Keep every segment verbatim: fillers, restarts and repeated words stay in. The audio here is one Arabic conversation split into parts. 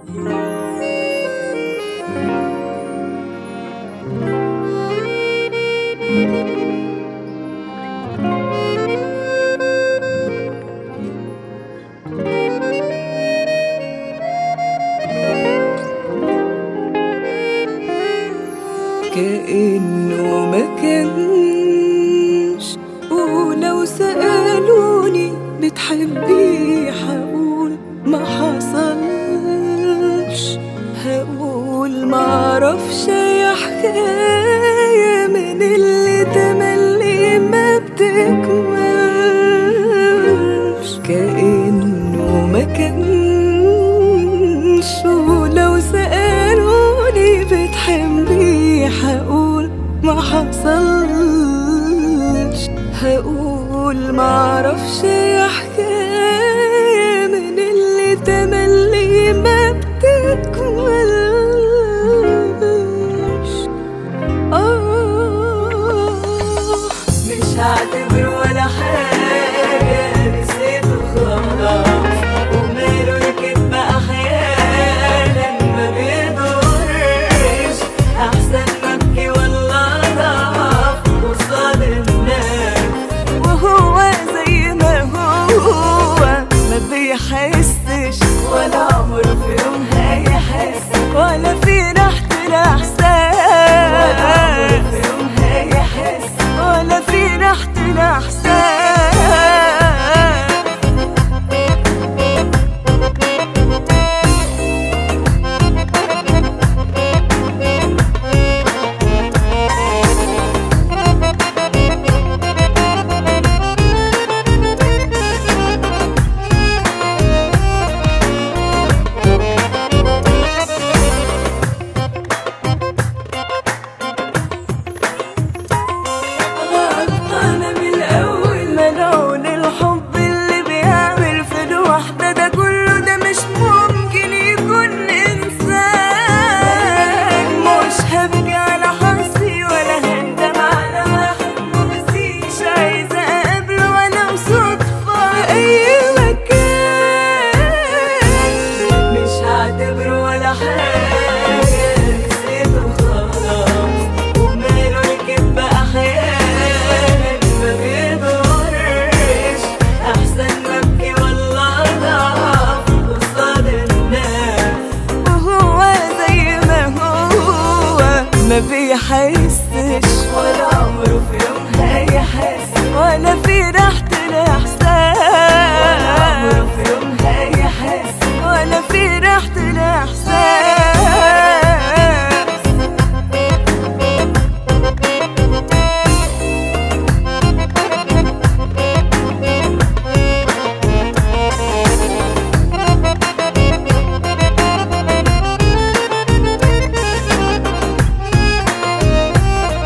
كأنه ما كانش، ولو سألوني بتحبيه حقول ما حصلش، هقول معرفش يا حكاية من اللي تملي ما بتكملش. كأنه ما كانش، ولو سألوني بتحبيه حقول ما حصلش، هقول معرفش يا حكاية من اللي تملي ما بتكملش. آه مش هعتبر ولا حاجة، نسيته خلاص، وماله الكدب أحيانا ما بيضرش، أحسن نبكي ولا أضعف قصاد الناس، وهو زي ما هو ما بيحسش، ولا عمره في يوم هيحس، ولا في ريحة الإحساس، ولا عمره في يوم هيحس، ولا في ريحة الإحساس. ما بيحسش، ولا عمره في يوم هيحس، ولا في ريحة الإحساس، ولا عمره في يوم هيحس، ولا في ريحة الإحساس.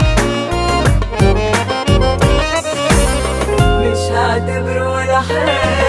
هعتبر ولا حاجة،